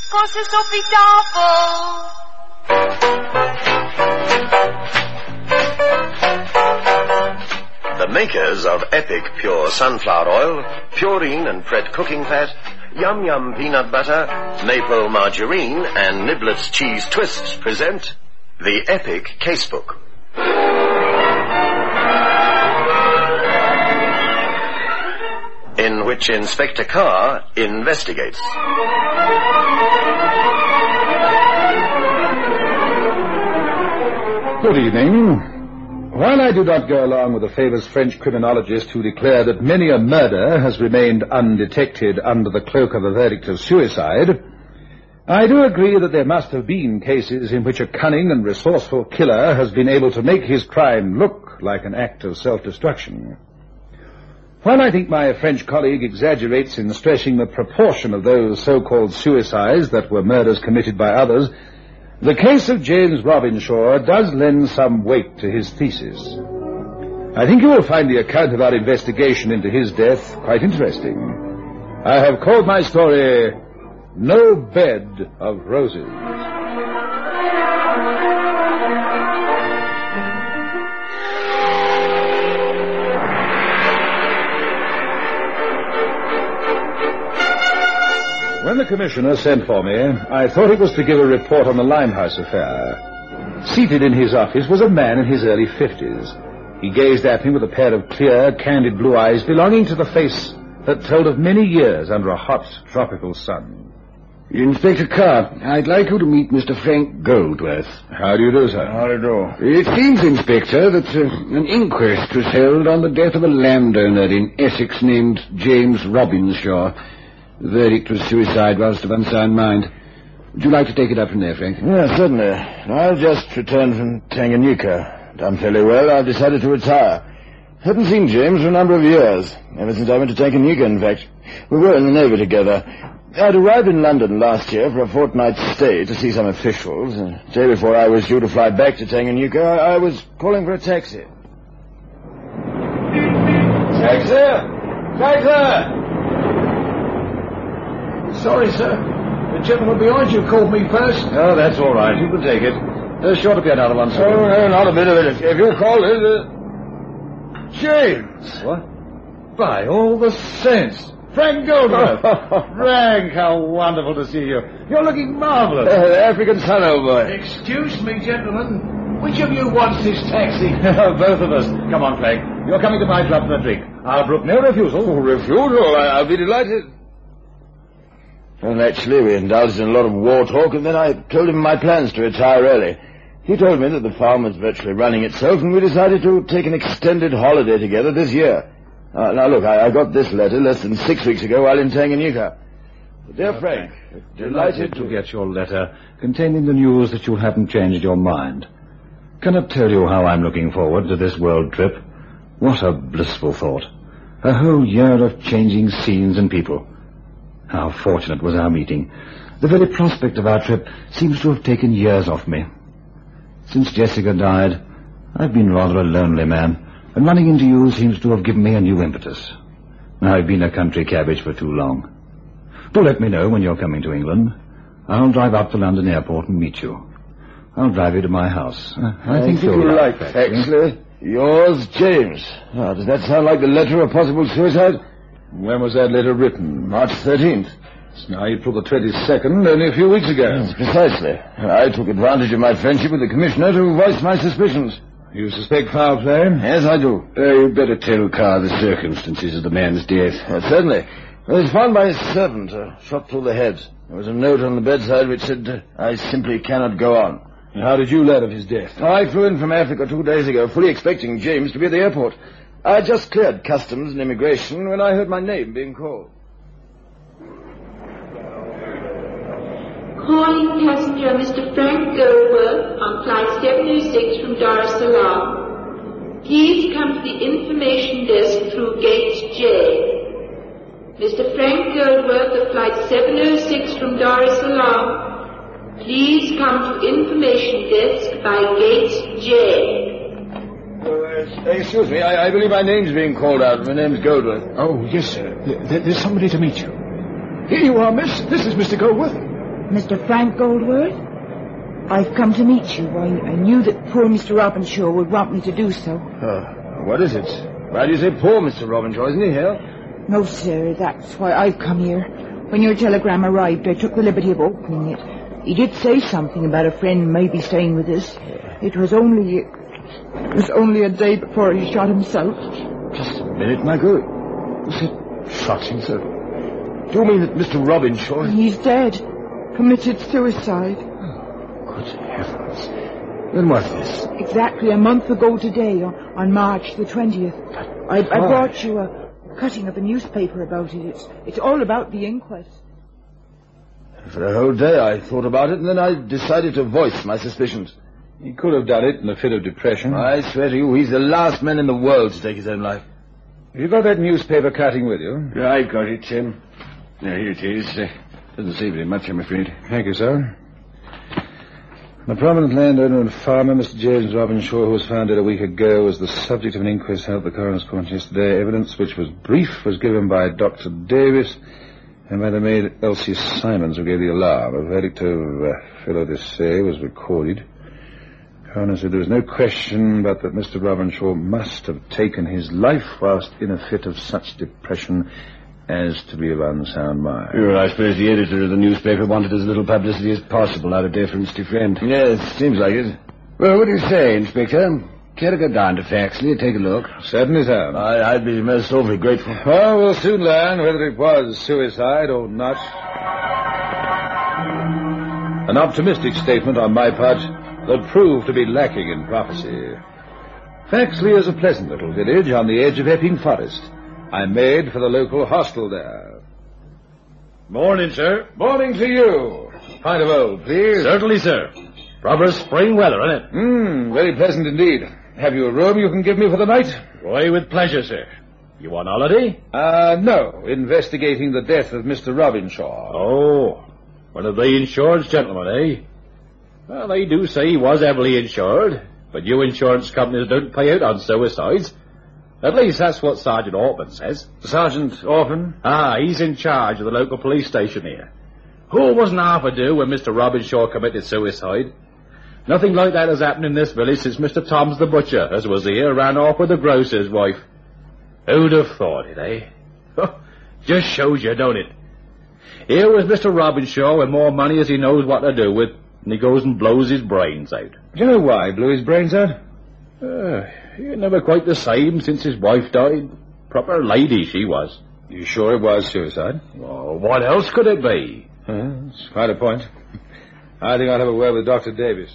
Cosas op die tafel. The makers of Epic Pure Sunflower Oil, Purine and Pret Cooking Fat, Yum Yum Peanut Butter, Maple Margarine and Niblets Cheese Twists present the Epic Casebook. In which Inspector Carr investigates. Good evening. While I do not go along with the famous French criminologist who declared that many a murder has remained undetected under the cloak of a verdict of suicide, I do agree that there must have been cases in which a cunning and resourceful killer has been able to make his crime look like an act of self-destruction. While I think my French colleague exaggerates in stressing the proportion of those so-called suicides that were murders committed by others, the case of James Robinshaw does lend some weight to his thesis. I think you will find the account of our investigation into his death quite interesting. I have called my story, No Bed of Roses. When the commissioner sent for me, I thought it was to give a report on the Limehouse affair. Seated in his office was a man in his early 50s. He gazed at me with a pair of clear, candid blue eyes belonging to the face that told of many years under a hot, tropical sun. Inspector Carr, I'd like you to meet Mr. Frank Goldworth. How do you do, sir? How do you do? It seems, Inspector, that an inquest was held on the death of a landowner in Essex named James Robinshaw. The verdict was suicide whilst of unsound mind. Would you like to take it up from there, Frank? Yeah, certainly. I've just returned from Tanganyika. Done fairly well. I've decided to retire. Haven't seen James for a number of years. Ever since I went to Tanganyika, in fact. We were in the Navy together. I'd arrived in London last year for a fortnight's stay to see some officials. The day before I was due to fly back to Tanganyika, I was calling for a taxi. Taxi! Taxi! Sorry, sir. The gentleman behind you called me first. Oh, that's all right. You can take it. There's sure to be another one soon. Oh, no, not a bit of it. If you call it... James! What? By all the saints. Frank Goldworth. Frank, how wonderful to see you. You're looking marvellous. The African sun, old boy. Excuse me, gentlemen. Which of you wants this taxi? Both of us. Come on, Frank. You're coming to my club for a drink. I'll brook no refusal. Oh, refusal? I'll be delighted. Well, actually, we indulged in a lot of war talk, and then I told him my plans to retire early. He told me that the farm was virtually running itself, and we decided to take an extended holiday together this year. Now, look, I got this letter less than 6 weeks ago while in Tanganyika. Dear Frank, delighted to get your letter containing the news that you haven't changed your mind. Cannot tell you how I'm looking forward to this world trip. What a blissful thought. A whole year of changing scenes and people. How fortunate was our meeting. The very prospect of our trip seems to have taken years off me. Since Jessica died, I've been rather a lonely man, and running into you seems to have given me a new impetus. I've been a country cabbage for too long. Do let me know when you're coming to England. I'll drive up to London Airport and meet you. I'll drive you to my house. I think you'll like that. Actually, yours, James. Oh, does that sound like the letter of possible suicide? When was that letter written? March 13th. It's now April the 22nd, only a few weeks ago. Yes, precisely. I took advantage of my friendship with the Commissioner to voice my suspicions. You suspect foul play? Yes, I do. You'd better tell Carr the circumstances of the man's death. Certainly. It was found by his servant, shot through the head. There was a note on the bedside which said, I simply cannot go on. And how did you learn of his death? I flew in from Africa 2 days ago, fully expecting James to be at the airport. I had just cleared customs and immigration when I heard my name being called. Calling passenger Mr. Frank Goldworth on flight 706 from Dar es Salaam. Please come to the information desk through gate J. Mr. Frank Goldworth of flight 706 from Dar es Salaam. Please come to information desk by gate J. Excuse me, I believe my name's being called out. My name's Goldworth. Oh, yes, sir. There's somebody to meet you. Here you are, miss. This is Mr. Goldworth. Mr. Frank Goldworth? I've come to meet you. I knew that poor Mr. Robinshaw would want me to do so. What is it? Why do you say poor Mr. Robinshaw? Isn't he here? No, sir, that's why I've come here. When your telegram arrived, I took the liberty of opening it. He did say something about a friend maybe staying with us. It was only a day before he shot himself. Just a minute, Michael. You said shot himself. Do you mean that Mr. Robinshaw... He's dead. Committed suicide. Good heavens. When was this? Exactly a month ago today, on March the 20th. I brought you a cutting of a newspaper about it. It's all about the inquest. For a whole day I thought about it, and then I decided to voice my suspicions. He could have done it in a fit of depression. I swear to you, he's the last man in the world to take his own life. Have you got that newspaper cutting with you? Yeah, I've got it, Tim. Yeah, here it is. Doesn't say very much, I'm afraid. Thank you, sir. The prominent landowner and farmer, Mr. James Robinshaw, who was found dead a week ago, was the subject of an inquest held at the coroner's court yesterday. Evidence, which was brief, was given by Dr. Davis and by the maid Elsie Simons, who gave the alarm. A verdict of felo de se was recorded. The coroner said there was no question but that Mr. Robinshaw must have taken his life whilst in a fit of such depression as to be of unsound mind. Well, I suppose the editor of the newspaper wanted as little publicity as possible out of deference to friend. Yes, seems like it. Well, what do you say, Inspector? Care to go down to Faxley and take a look? Certainly, sir. I'd be most awfully grateful. Well, we'll soon learn whether it was suicide or not. An optimistic statement on my part that proved to be lacking in prophecy. Faxley is a pleasant little village on the edge of Epping Forest. I made for the local hostel there. Morning, sir. Morning to you. Pint of old, please. Certainly, sir. Proper spring weather, isn't it? Very pleasant indeed. Have you a room you can give me for the night? Why, with pleasure, sir. You on holiday? No. Investigating the death of Mr. Robinshaw. Oh, one of the insurance gentlemen, eh? Well, they do say he was heavily insured, but you insurance companies don't pay out on suicides. At least that's what Sergeant Orphan says. Sergeant Orphan? He's in charge of the local police station here. Who wasn't half a do when Mr. Robinshaw committed suicide? Nothing like that has happened in this village since Mr. Tom's the butcher, as was here, ran off with the grocer's wife. Who'd have thought it, eh? Just shows you, don't it? Here was Mr. Robinshaw with more money as he knows what to do with, and he goes and blows his brains out. Do you know why he blew his brains out? He never quite the same since his wife died. Proper lady she was. You sure it was suicide? Oh, what else could it be? That's quite a point. I think I'll have a word with Dr. Davis.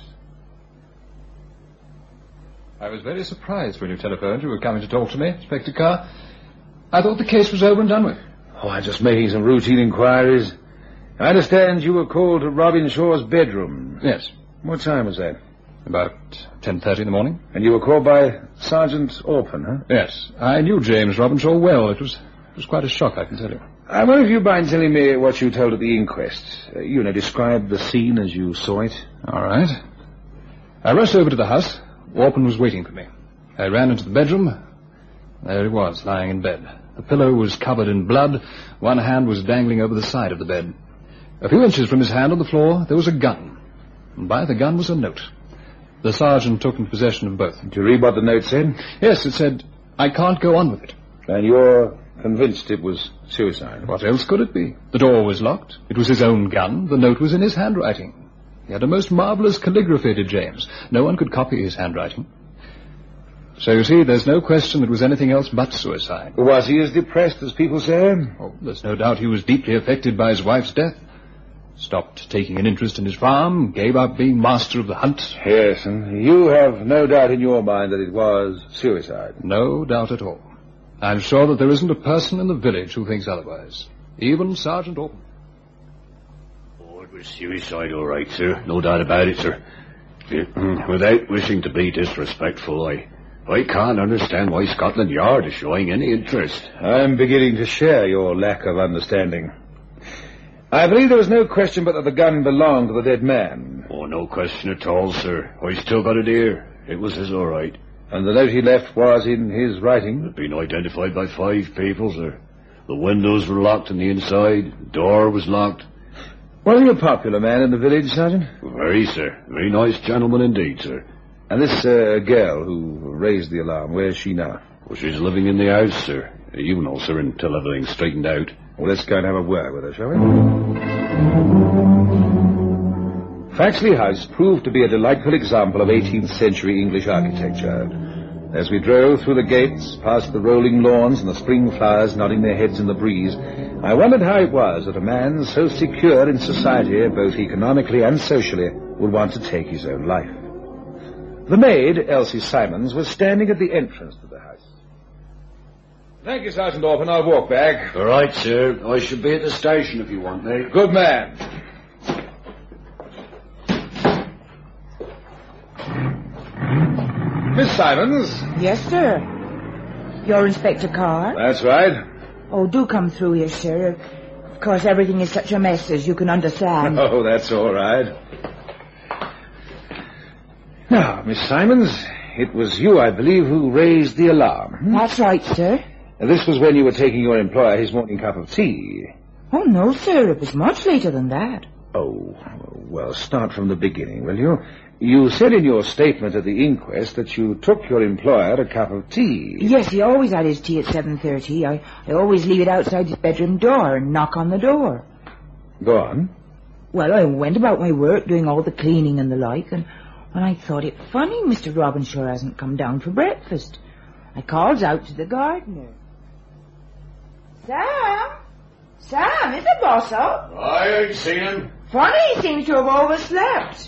I was very surprised when you telephoned you were coming to talk to me, Inspector Carr. I thought the case was over and done with. Oh, I'm just making some routine inquiries. I understand you were called to Robinshaw's bedroom. Yes. What time was that? About 10:30 in the morning. And you were called by Sergeant Orphan, huh? Yes. I knew James Robinshaw well. It was quite a shock, I can tell you. I wonder if you mind telling me what you told at the inquest. Describe the scene as you saw it. All right. I rushed over to the house. Orphan was waiting for me. I ran into the bedroom. There he was, lying in bed. The pillow was covered in blood. One hand was dangling over the side of the bed. A few inches from his hand on the floor, there was a gun. And by the gun was a note. The sergeant took in possession of both. Did you read what the note said? Yes, it said, "I can't go on with it." And you're convinced it was suicide? What else could it be? The door was locked. It was his own gun. The note was in his handwriting. He had a most marvellous calligraphy, did James. No one could copy his handwriting. So you see, there's no question it was anything else but suicide. Was he as depressed as people say? Oh, there's no doubt he was deeply affected by his wife's death. Stopped taking an interest in his farm, gave up being master of the hunt. Yes, and you have no doubt in your mind that it was suicide? No doubt at all. I'm sure that there isn't a person in the village who thinks otherwise. Even Sergeant Orphan. Oh, it was suicide, all right, sir. No doubt about it, sir. Without wishing to be disrespectful, I can't understand why Scotland Yard is showing any interest. I'm beginning to share your lack of understanding. I believe there was no question but that the gun belonged to the dead man. Oh, no question at all, sir. I still got it here. It was his, all right. And the note he left was in his writing? It had been identified by 5 people, sir. The windows were locked on the inside. The door was locked. Was he a popular man in the village, Sergeant? Very, sir. Very nice gentleman indeed, sir. And this girl who raised the alarm, where's she now? Well, she's living in the house, sir. You know, sir, until everything's straightened out. Well, let's go and have a word with her, shall we? Faxley House proved to be a delightful example of 18th century English architecture. As we drove through the gates, past the rolling lawns and the spring flowers nodding their heads in the breeze, I wondered how it was that a man so secure in society, both economically and socially, would want to take his own life. The maid, Elsie Simons, was standing at the entrance to the house. Thank you, Sergeant Orphan. I'll walk back. All right, sir. I should be at the station if you want me. Good man. Miss Simons? Yes, sir. You're Inspector Carr? That's right. Oh, do come through here, sir. Of course, everything is such a mess, as you can understand. Oh, that's all right. Now, Miss Simons, it was you, I believe, who raised the alarm. That's right, sir. This was when you were taking your employer his morning cup of tea. Oh, no, sir. It was much later than that. Oh, well, start from the beginning, will you? You said in your statement at the inquest that you took your employer a cup of tea. Yes, he always had his tea at 7:30. I always leave it outside his bedroom door and knock on the door. Go on. Well, I went about my work, doing all the cleaning and the like, and when I thought it funny Mr. Robinshaw hasn't come down for breakfast, I calls out to the gardener. Sam? Sam, is the boss up? I ain't seen him. Funny, he seems to have overslept.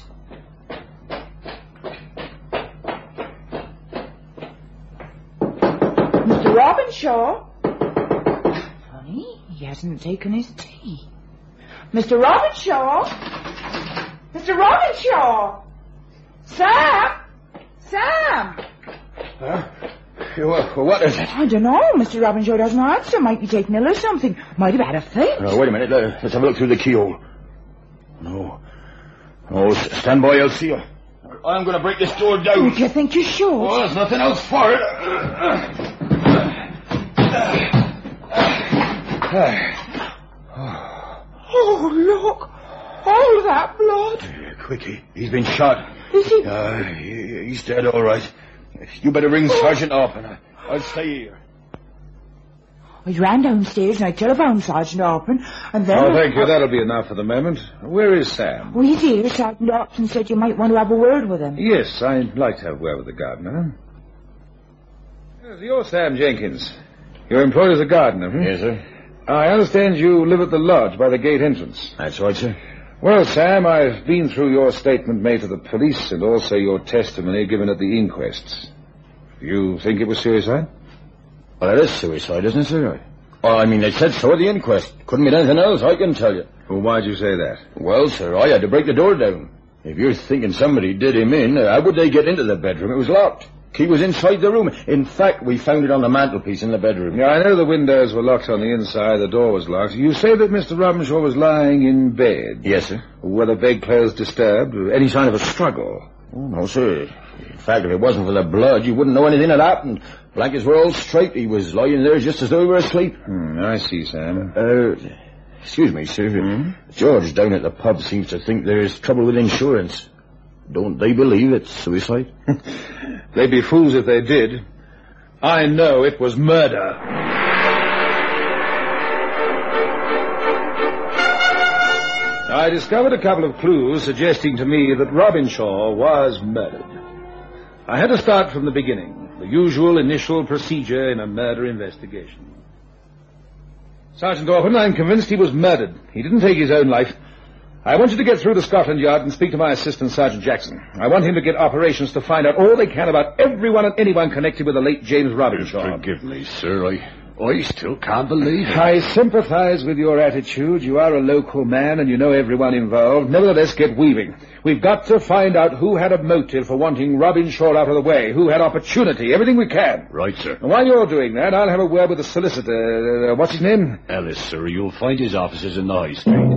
Mr. Robinshaw? Funny, he hasn't taken his tea. Mr. Robinshaw? Mr. Robinshaw? Sam? Sam? Huh? What is it? I don't know. Mr. Robinshaw doesn't answer. Might be taken ill or something. Might have had a faint. Wait a minute. Let's have a look through the keyhole. No. Oh, stand by, Elsie. I'm going to break this door down. Do you think you should? Oh, there's nothing else for it. Oh, look. All that blood. Quickly. He's been shot. Is he? He's dead, all right. You better ring Sergeant Orphan. I'll stay here. I ran downstairs and I telephoned Sergeant Orphan, and then... Oh, thank you. That'll be enough for the moment. Where is Sam? Well, he's here. Sergeant Orphan said you might want to have a word with him. Yes, I'd like to have a word with the gardener. Yes, you're Sam Jenkins. You're employed as a gardener, hmm? Yes, sir. I understand you live at the lodge by the gate entrance. That's right, sir. Well, Sam, I've been through your statement made to the police and also your testimony given at the inquests. You think it was suicide? Well, it is suicide, isn't it, sir? Well, I mean, they said so at the inquest. Couldn't be anything else, I can tell you. Well, why'd you say that? Well, sir, I had to break the door down. If you're thinking somebody did him in, how would they get into the bedroom? It was locked. Key was inside the room. In fact, we found it on the mantelpiece in the bedroom. Yeah, I know the windows were locked on the inside, the door was locked. You say that Mr. Robinshaw was lying in bed? Yes, sir. Were the bedclothes disturbed? Any sign of a struggle? Oh, no, sir. In fact, if it wasn't for the blood, you wouldn't know anything had happened. Blankets were all straight. He was lying there just as though he were asleep. I see, Sam. Excuse me, sir. George down at the pub seems to think there's trouble with insurance. Don't they believe it's suicide? They'd be fools if they did. I know it was murder. I discovered a couple of clues suggesting to me that Robinshaw was murdered. I had to start from the beginning, the usual initial procedure in a murder investigation. Sergeant Orphan, I'm convinced he was murdered. He didn't take his own life. I want you to get through to Scotland Yard and speak to my assistant, Sergeant Jackson. I want him to get operations to find out all they can about everyone and anyone connected with the late James Robinshaw. Forgive me, sir. I still can't believe it. I sympathize with your attitude. You are a local man and you know everyone involved. Nevertheless, get weaving. We've got to find out who had a motive for wanting Robinshaw out of the way, who had opportunity, everything we can. Right, sir. And while you're doing that, I'll have a word with the solicitor. What's his name? Ellis, sir. You'll find his offices in the High Street.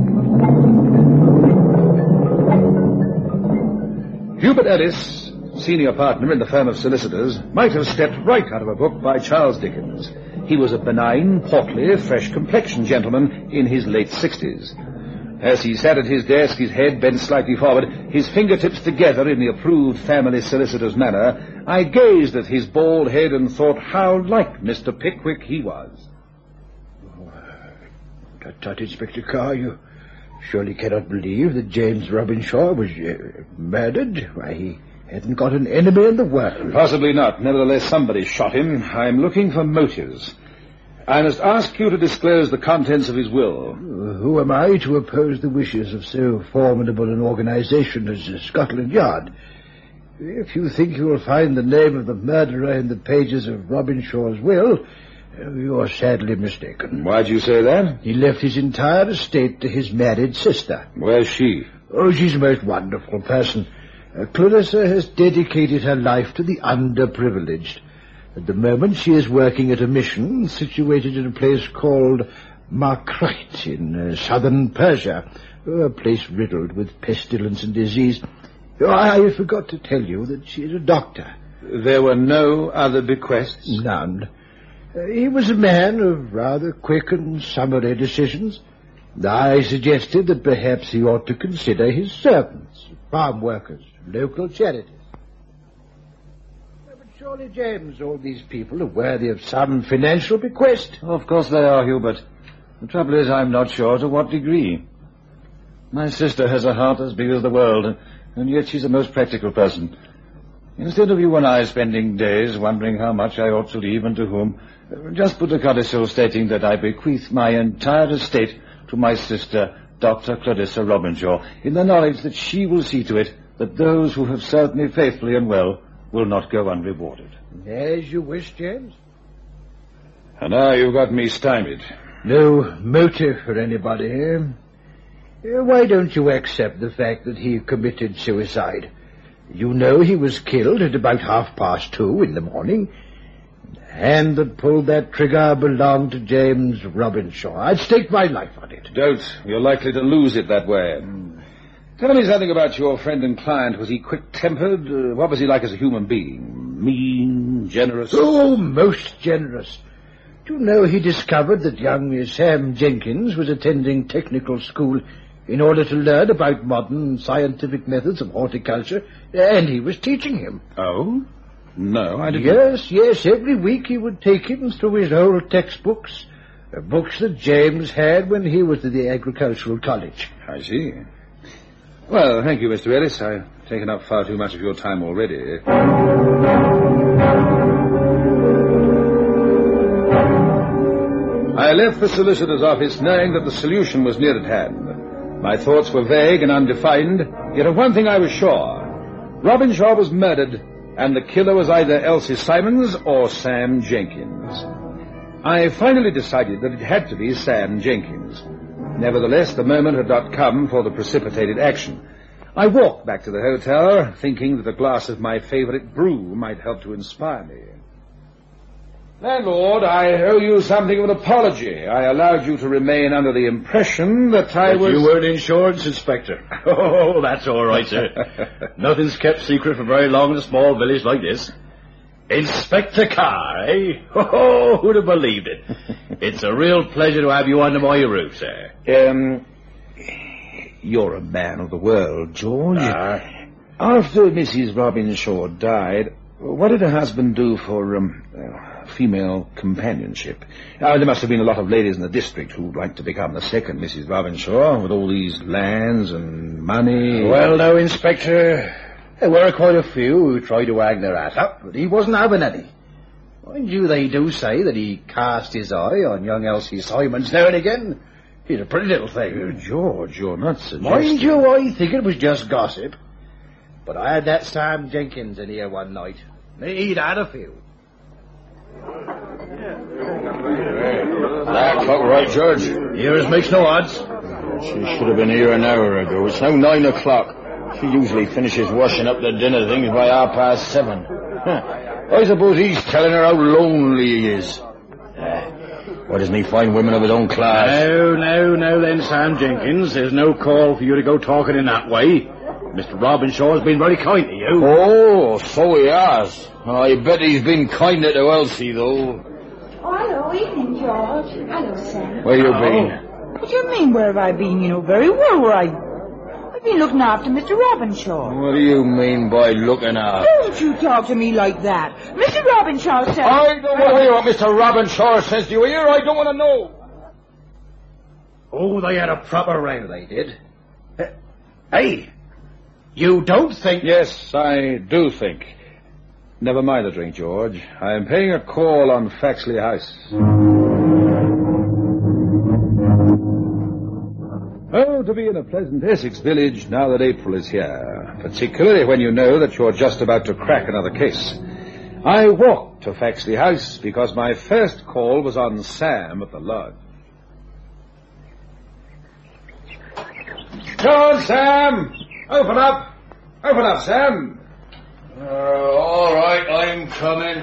Hubert Ellis, senior partner in the firm of solicitors, might have stepped right out of a book by Charles Dickens. He was a benign, portly, fresh-complexioned gentleman in his late 60s. As he sat at his desk, his head bent slightly forward, his fingertips together in the approved family solicitor's manner, I gazed at his bald head and thought how like Mr. Pickwick he was. Tut, Inspector Carr, you surely cannot believe that James Robinshaw was murdered? Why, he hadn't got an enemy in the world. Possibly not. Nevertheless, somebody shot him. I'm looking for motives. I must ask you to disclose the contents of his will. Who am I to oppose the wishes of so formidable an organization as Scotland Yard? If you think you will find the name of the murderer in the pages of Robinshaw's will, you are sadly mistaken. Why'd you say that? He left his entire estate to his married sister. Where's she? Oh, she's a most wonderful person. Clarissa has dedicated her life to the underprivileged. At the moment, she is working at a mission situated in a place called Markrite in southern Persia, a place riddled with pestilence and disease. Oh, I forgot to tell you that she is a doctor. There were no other bequests? None. He was a man of rather quick and summary decisions. I suggested that perhaps he ought to consider his servants, farm workers, local charities. Surely, James, all these people are worthy of some financial bequest. Of course they are, Hubert. The trouble is, I'm not sure to what degree. My sister has a heart as big as the world, and yet she's a most practical person. Instead of you and I spending days wondering how much I ought to leave and to whom, just put a codicil stating that I bequeath my entire estate to my sister, Dr. Clarissa Robinshaw, in the knowledge that she will see to it that those who have served me faithfully and well will not go unrewarded. As you wish, James. And now you've got me stymied. No motive for anybody here. Why don't you accept the fact that he committed suicide? You know he was killed at about 2:30 in the morning. The hand that pulled that trigger belonged to James Robinshaw. I'd stake my life on it. Don't. You're likely to lose it that way. Tell me something about your friend and client. Was he quick-tempered? What was he like as a human being? Mean, generous? Oh, most generous. Do you know he discovered that young Sam Jenkins was attending technical school in order to learn about modern scientific methods of horticulture, and he was teaching him. Oh? No, I didn't. Yes. Every week he would take him through his old textbooks, books that James had when he was at the agricultural college. I see. Well, thank you, Mr. Ellis. I've taken up far too much of your time already. I left the solicitor's office knowing that the solution was near at hand. My thoughts were vague and undefined, yet of one thing I was sure. Robinshaw was murdered, and the killer was either Elsie Simons or Sam Jenkins. I finally decided that it had to be Sam Jenkins. Nevertheless, the moment had not come for the precipitated action. I walked back to the hotel, thinking that a glass of my favorite brew might help to inspire me. Landlord, I owe you something of an apology. I allowed you to remain under the impression that But you weren't insurance, Inspector. Oh, that's all right, sir. Nothing's kept secret for very long in a small village like this. Inspector Carr, eh? Oh, who'd have believed it? It's a real pleasure to have you under my roof, sir. You're a man of the world, George. After Mrs. Robinshaw died, what did her husband do for, female companionship? There must have been a lot of ladies in the district who'd like to become the second Mrs. Robinshaw, with all these lands and money. Well, no, Inspector. There were quite a few who tried to hang their hat up, but he wasn't having any. Mind you, they do say that he cast his eye on young Elsie Simons now and again. He's a pretty little thing. George, you're not suggesting... Mind you, I think it was just gossip. But I had that Sam Jenkins in here one night. He'd had a few. That clock right, George? Here as makes no odds. She should have been here an hour ago. It's now 9 o'clock. She usually finishes washing up the dinner things by 7:30. I suppose he's telling her how lonely he is. Why doesn't he find women of his own class? No, then, Sam Jenkins. There's no call for you to go talking in that way. Mr. Robinshaw's been very kind to you. Oh, so he has. I bet he's been kinder to Elsie, though. Oh, hello, evening, George. Hello, Sam. Where you been? What do you mean, where have I been? You know very well where I've been looking after Mr. Robinshaw. What do you mean by looking after? Don't you talk to me like that. Mr. Robinshaw said... I don't want to hear what Mr. Robinshaw says to you here. I don't want to know. Oh, they had a proper row, they did. Hey, you don't think... Yes, I do think. Never mind the drink, George. I am paying a call on Faxley House. Oh, to be in a pleasant Essex village now that April is here, particularly when you know that you're just about to crack another case. I walked to Faxley House because my first call was on Sam at the lodge. Come on, Sam! Open up! Open up, Sam! All right, I'm coming.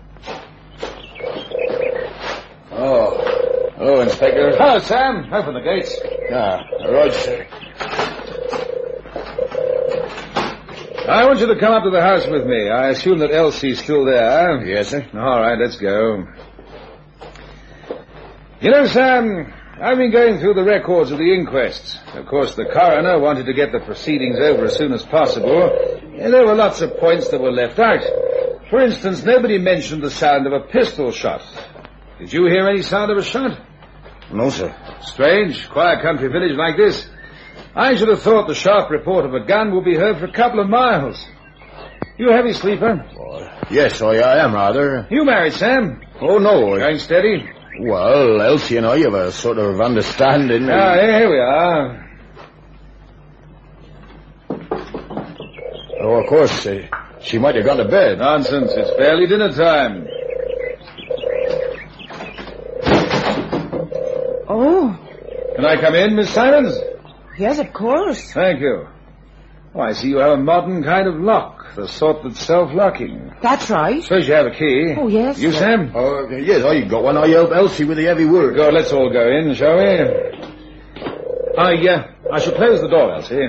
Oh, Inspector. Hello, Sam. Open the gates. Right, sir. I want you to come up to the house with me. I assume that Elsie's still there. Yes, sir. All right, let's go. You know, Sam, I've been going through the records of the inquest. Of course, the coroner wanted to get the proceedings over as soon as possible, and there were lots of points that were left out. For instance, nobody mentioned the sound of a pistol shot. Did you hear any sound of a shot? No, sir. Strange, quiet country village like this. I should have thought the sharp report of a gun would be heard for a couple of miles. You a heavy sleeper? Yes, I am rather. You married, Sam? Oh, no. Going steady? Well, Elsie and I have a sort of understanding. Here we are. Oh, of course, she might have gone to bed. Nonsense, it's barely dinner time. Oh. Can I come in, Miss Simons? Yes, of course. Thank you. Oh, I see you have a modern kind of lock, the sort that's self-locking. That's right. Suppose you have a key. Oh, yes. You, Sam? Yes, I got one. I help Elsie with the heavy work. Go, let's all go in, shall we? I shall close the door, Elsie.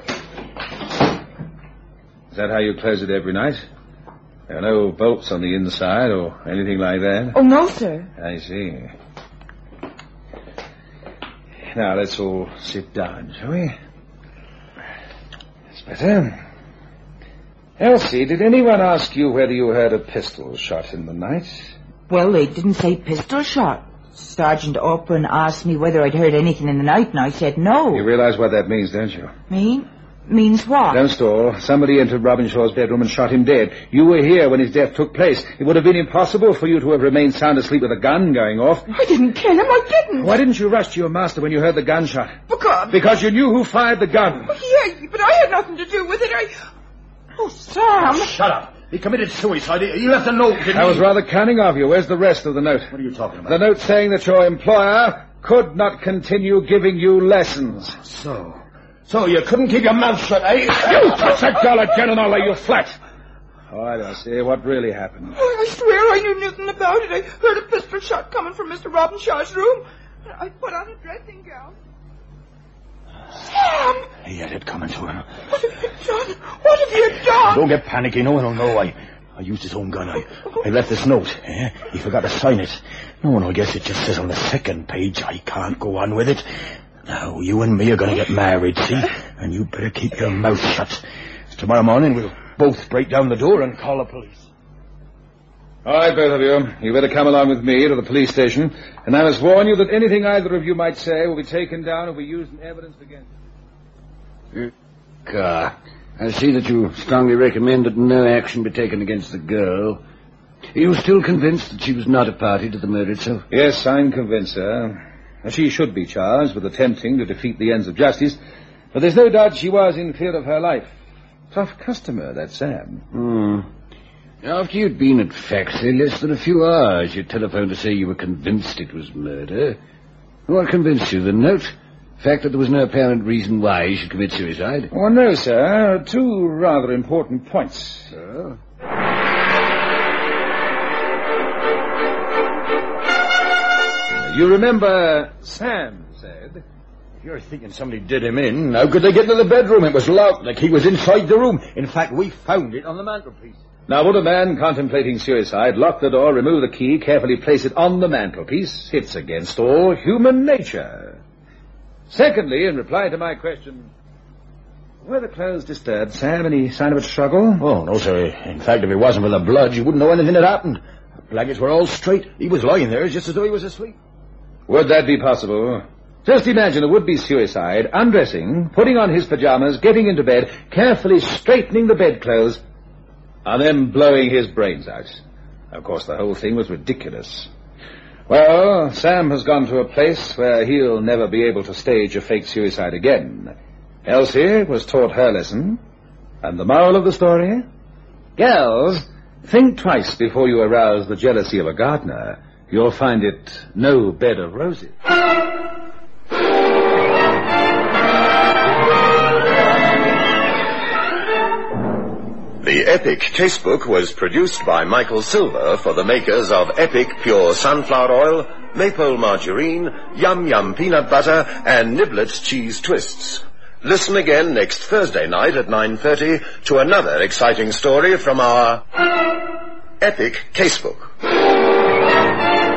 Is that how you close it every night? There are no bolts on the inside or anything like that? Oh, no, sir. I see. Now, let's all sit down, shall we? That's better. Elsie, did anyone ask you whether you heard a pistol shot in the night? Well, they didn't say pistol shot. Sergeant Orphan asked me whether I'd heard anything in the night, and I said no. You realize what that means, don't you? Means what? Don't stall. Somebody entered Robinshaw's bedroom and shot him dead. You were here when his death took place. It would have been impossible for you to have remained sound asleep with a gun going off. I didn't kill him. I didn't. Why didn't you rush to your master when you heard the gunshot? Because you knew who fired the gun. Yeah, but I had nothing to do with it. Oh, Sam. Shut up. He committed suicide. He left a note, didn't he? That was rather cunning of you. Where's the rest of the note? What are you talking about? The note saying that your employer could not continue giving you lessons. So you couldn't keep your mouth shut, eh? You touch that girl again and I'll lay you flat. All right, I'll see what really happened. I swear I knew nothing about it. I heard a pistol shot coming from Mr. Robinshaw's room. I put on a dressing gown. Sam! He had it coming to him. What have you done? What have you done? Don't get panicky. No one will know. I used his own gun. I left this note. He forgot to sign it. No one will guess it just says on the second page. I can't go on with it. Now, you and me are going to get married, see? And you better keep your mouth shut. Tomorrow morning, we'll both break down the door and call the police. All right, both of you. You better come along with me to the police station. And I must warn you that anything either of you might say will be taken down and will be used in evidence against you. I see that you strongly recommend that no action be taken against the girl. Are you still convinced that she was not a party to the murder itself? Yes, I'm convinced, sir. She should be charged with attempting to defeat the ends of justice, but there's no doubt she was in fear of her life. Tough customer, that Sam. After you'd been at Faxley less than a few hours, you telephoned to say you were convinced it was murder. What convinced you? The note? The fact that there was no apparent reason why he should commit suicide? Oh, no, sir. Two rather important points. Oh? You remember Sam said... If you're thinking somebody did him in, how could they get into the bedroom? It was locked, like he was inside the room. In fact, we found it on the mantelpiece. Now, would a man contemplating suicide lock the door, remove the key, carefully place it on the mantelpiece? It's against all human nature. Secondly, in reply to my question, were the clothes disturbed, Sam? Any sign of a struggle? Oh, no, sir. In fact, if it wasn't for the blood, you wouldn't know anything had happened. The blankets were all straight. He was lying there just as though he was asleep. Would that be possible? Just imagine a would-be suicide undressing, putting on his pajamas, getting into bed, carefully straightening the bedclothes, and then blowing his brains out. Of course, the whole thing was ridiculous. Well, Sam has gone to a place where he'll never be able to stage a fake suicide again. Elsie was taught her lesson. And the moral of the story? Girls, think twice before you arouse the jealousy of a gardener. You'll find it no bed of roses. The Epic Casebook was produced by Michael Silver for the makers of Epic Pure Sunflower Oil, Maple Margarine, Yum Yum Peanut Butter, and Niblets Cheese Twists. Listen again next Thursday night at 9:30 to another exciting story from our Epic Casebook.